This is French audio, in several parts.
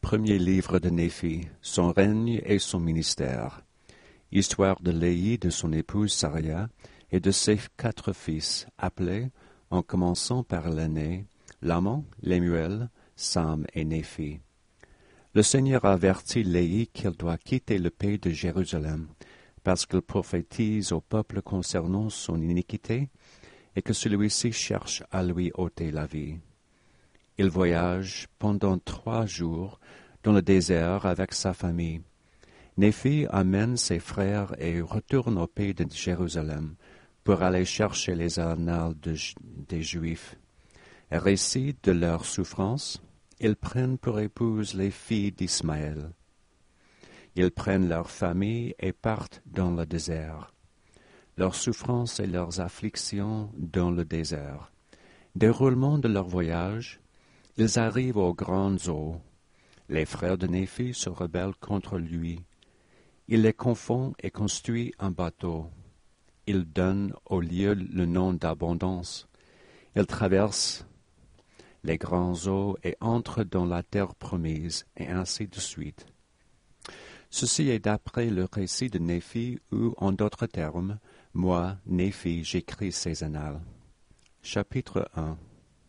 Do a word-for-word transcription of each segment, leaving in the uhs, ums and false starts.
Premier livre de Néphi, son règne et son ministère. Histoire de Léhi, de son épouse Saria, et de ses quatre fils, appelés, en commençant par l'aîné, Laman, Lémuel, Sam et Néphi. Le Seigneur avertit Léhi qu'il doit quitter le pays de Jérusalem, parce qu'il prophétise au peuple concernant son iniquité, et que celui-ci cherche à lui ôter la vie. Il voyage pendant trois jours dans le désert avec sa famille. Néphi amène ses frères et retourne au pays de Jérusalem pour aller chercher les annales de, des Juifs. Récit de leur souffrance, ils prennent pour épouses les filles d'Ismaël. Ils prennent leur famille et partent dans le désert. Leurs souffrances et leurs afflictions dans le désert. Déroulement de leur voyage, ils arrivent aux grandes eaux. Les frères de Néphi se rebellent contre lui. Il les confond et construit un bateau. Il donne au lieu le nom d'abondance. Il traverse les grands eaux et entre dans la terre promise, et ainsi de suite. Ceci est d'après le récit de Néphi, où, en d'autres termes, moi, Néphi, j'écris ces annales. Chapitre un.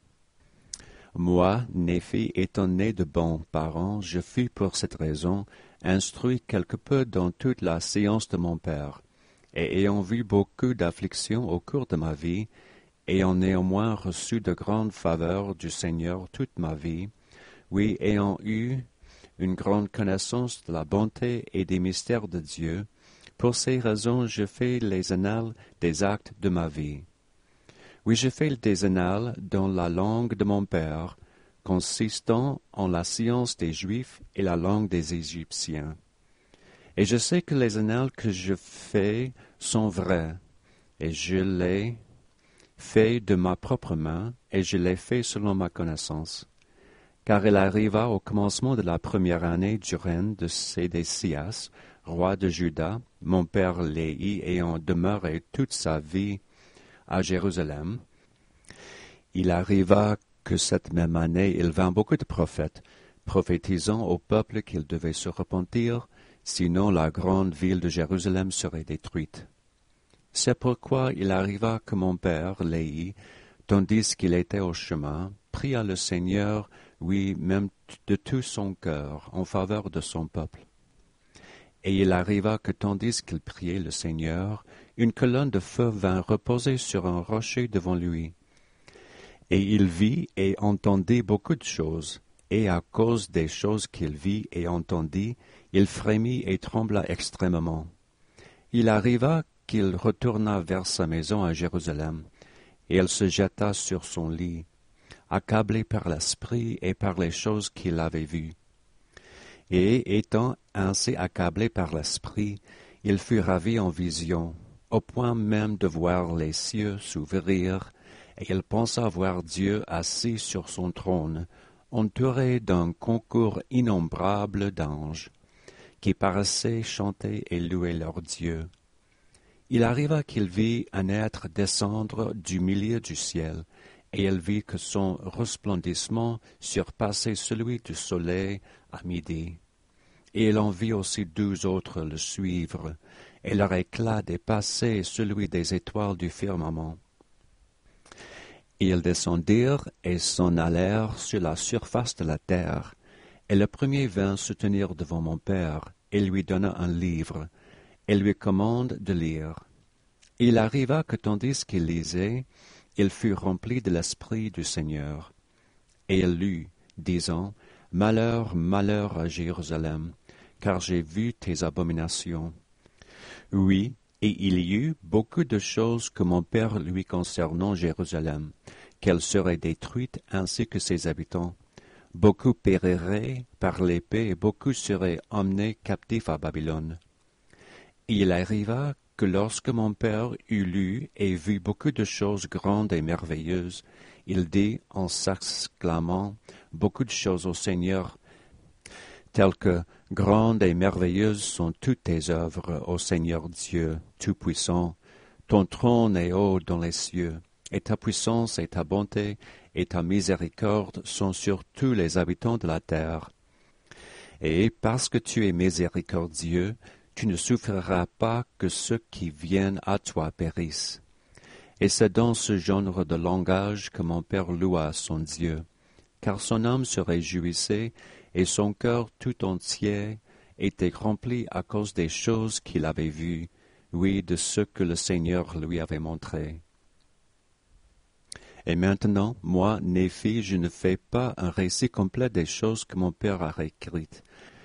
Moi, Néphi, étant né de bons parents, je fus pour cette raison instruit quelque peu dans toute la science de mon père, et ayant vu beaucoup d'afflictions au cours de ma vie, ayant néanmoins reçu de grandes faveurs du Seigneur toute ma vie, oui, ayant eu une grande connaissance de la bonté et des mystères de Dieu, pour ces raisons je fais les annales des actes de ma vie. Oui, je fais des annales dans la langue de mon père, consistant en la science des Juifs et la langue des Égyptiens. Et je sais que les annales que je fais sont vraies, et je les fais de ma propre main, et je les fais selon ma connaissance. Car il arriva au commencement de la première année du règne de Sédécias, roi de Juda, mon père Léhi ayant demeuré toute sa vie à Jérusalem. Il arriva que cette même année il vint beaucoup de prophètes, prophétisant au peuple qu'il devait se repentir, sinon la grande ville de Jérusalem serait détruite. C'est pourquoi il arriva que mon père, Léhi, tandis qu'il était au chemin, pria le Seigneur, oui, même de tout son cœur, en faveur de son peuple. Et il arriva que tandis qu'il priait le Seigneur, une colonne de feu vint reposer sur un rocher devant lui. Et il vit et entendit beaucoup de choses, et à cause des choses qu'il vit et entendit, il frémit et trembla extrêmement. Il arriva qu'il retourna vers sa maison à Jérusalem, et il se jeta sur son lit, accablé par l'esprit et par les choses qu'il avait vues. Et étant ainsi accablé par l'esprit, il fut ravi en vision, au point même de voir les cieux s'ouvrir, et il pensa voir Dieu assis sur son trône, entouré d'un concours innombrable d'anges, qui paraissaient chanter et louer leur Dieu. Il arriva qu'il vit un être descendre du milieu du ciel, et il vit que son resplendissement surpassait celui du soleil à midi. Et il en vit aussi douze autres le suivre, et leur éclat dépassait celui des étoiles du firmament. Et ils descendirent et s'en allèrent sur la surface de la terre, et le premier vint se tenir devant mon père, et lui donna un livre, et lui commande de lire. Il arriva que tandis qu'il lisait, il fut rempli de l'Esprit du Seigneur. Et il lut, disant, « Malheur, malheur à Jérusalem, car j'ai vu tes abominations. » Oui, et il y eut beaucoup de choses que mon père lui concernant Jérusalem, qu'elle serait détruite ainsi que ses habitants. Beaucoup périraient par l'épée et beaucoup seraient emmenés captifs à Babylone. Et il arriva que lorsque mon père eut lu et vu beaucoup de choses grandes et merveilleuses, il dit en s'exclamant beaucoup de choses au Seigneur, telles que « Grandes et merveilleuses sont toutes tes œuvres, ô Seigneur Dieu Tout-Puissant, ton trône est haut dans les cieux, et ta puissance et ta bonté et ta miséricorde sont sur tous les habitants de la terre. Et parce que tu es miséricordieux, tu ne souffriras pas que ceux qui viennent à toi périssent. Et c'est dans ce genre de langage que mon père loua son Dieu, car son âme se réjouissait et son cœur tout entier était rempli à cause des choses qu'il avait vues, oui, de ce que le Seigneur lui avait montré. Et maintenant, moi, Néphi, je ne fais pas un récit complet des choses que mon père a écrites,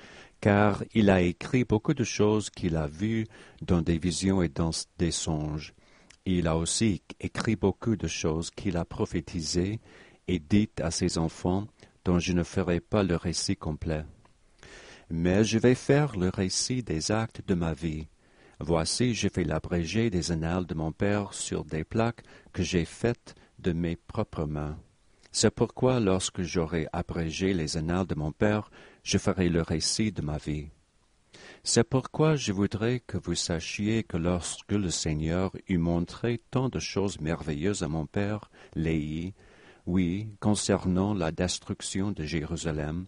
car il a écrit beaucoup de choses qu'il a vues dans des visions et dans des songes. Il a aussi écrit beaucoup de choses qu'il a prophétisées et dites à ses enfants, dont je ne ferai pas le récit complet. Mais je vais faire le récit des actes de ma vie. Voici, je fais l'abrégé des annales de mon père sur des plaques que j'ai faites de mes propres mains. C'est pourquoi, lorsque j'aurai abrégé les annales de mon père, je ferai le récit de ma vie. C'est pourquoi je voudrais que vous sachiez que lorsque le Seigneur eut montré tant de choses merveilleuses à mon père, Léhi, oui, concernant la destruction de Jérusalem,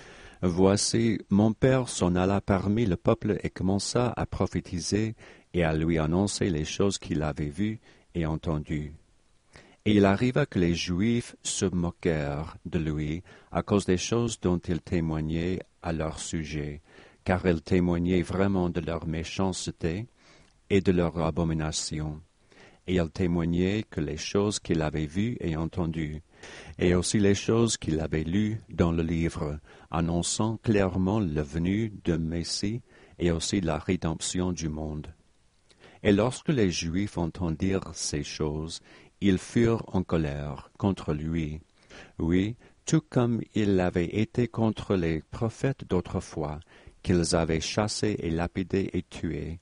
voici, mon père s'en alla parmi le peuple et commença à prophétiser et à lui annoncer les choses qu'il avait vues et entendues. Et il arriva que les Juifs se moquèrent de lui à cause des choses dont il témoignait à leur sujet, car il témoignait vraiment de leur méchanceté et de leur abomination. Et il témoignait que les choses qu'il avait vues et entendues, et aussi les choses qu'il avait lues dans le livre, annonçant clairement la venue de Messie et aussi la rédemption du monde. Et lorsque les Juifs entendirent ces choses, ils furent en colère contre lui, oui, tout comme il avait été contre les prophètes d'autrefois, qu'ils avaient chassés et lapidés et tués.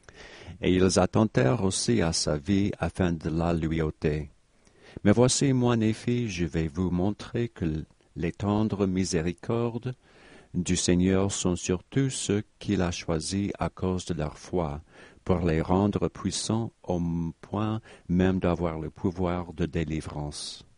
Et ils attentèrent aussi à sa vie afin de la lui ôter. Mais voici, moi, Néphi, je vais vous montrer que les tendres miséricordes du Seigneur sont sur tous ceux qu'il a choisis à cause de leur foi, pour les rendre puissants au point même d'avoir le pouvoir de délivrance.